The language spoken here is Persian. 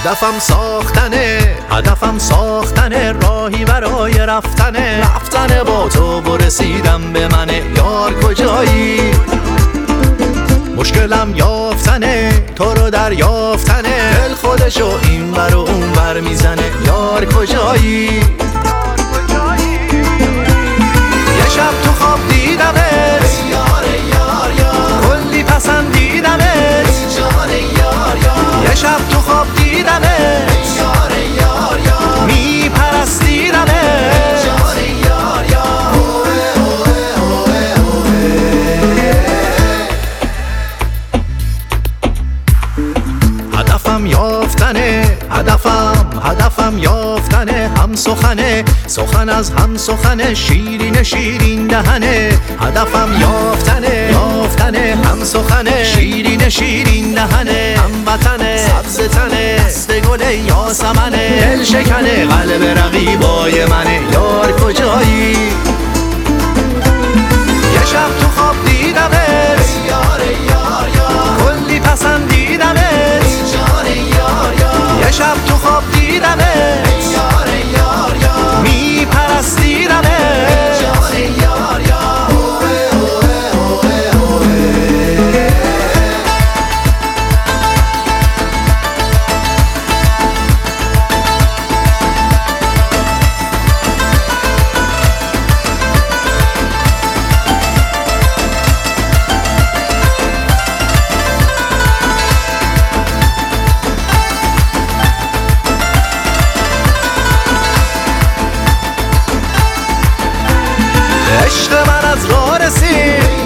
هدفم ساختنه راهی برای رفتنه با تو برسیدم به منه یار کجایی؟ مشکلم یافتنه تو رو دریافتنه دل خودشو این بر و اون بر میزنه یار کجایی؟ یه شب تو خواب دیدمت کلی پسندیدمت یه شب تو خواب دیدمت میپرستیدمت هدفم یافتنه هدفم یافتنه هم سخن از هم سخنه شیرین دهنه هدفم یافتنه هم سخنه شیرین دهنه هم وطنه سبز تنه دست گل یاسمنه دل شکنه قلب رقیبای منه یار کجایی؟ یه شب تو خواب دیدمت کلی پسندیدمت یه شب تو خواب دیدمت میپرستیدمت عشق من از راه رسید